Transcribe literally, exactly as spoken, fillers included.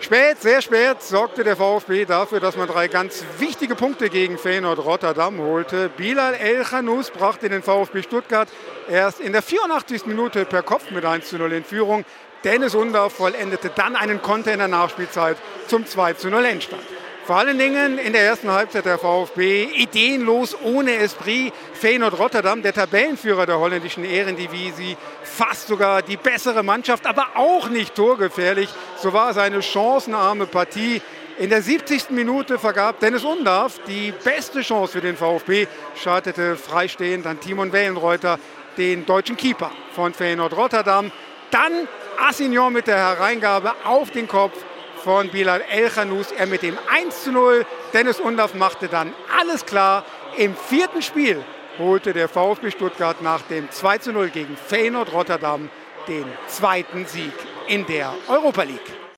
Spät, sehr spät sorgte der VfB dafür, dass man drei ganz wichtige Punkte gegen Feyenoord Rotterdam holte. Bilal El-Khanous brachte den VfB Stuttgart erst in der vierundachtzigsten Minute per Kopf mit eins zu null in Führung. Dennis Undaff vollendete dann einen Konter in der Nachspielzeit zum zwei zu null Endstand. Vor allen Dingen in der ersten Halbzeit der VfB ideenlos, ohne Esprit. Feyenoord Rotterdam, der Tabellenführer der holländischen Eredivisie, fast sogar die bessere Mannschaft, aber auch nicht torgefährlich. So war es eine chancenarme Partie. In der siebzigsten Minute vergab Dennis Undaff die beste Chance für den VfB, schaltete freistehend an Timon Wellenreuter, den deutschen Keeper von Feyenoord Rotterdam. Dann Assignon mit der Hereingabe auf den Kopf von Bilal El-Khanous, er mit dem eins zu null. Dennis Undaff machte dann alles klar. Im vierten Spiel holte der VfB Stuttgart nach dem zwei zu null gegen Feyenoord Rotterdam den zweiten Sieg in der Europa League.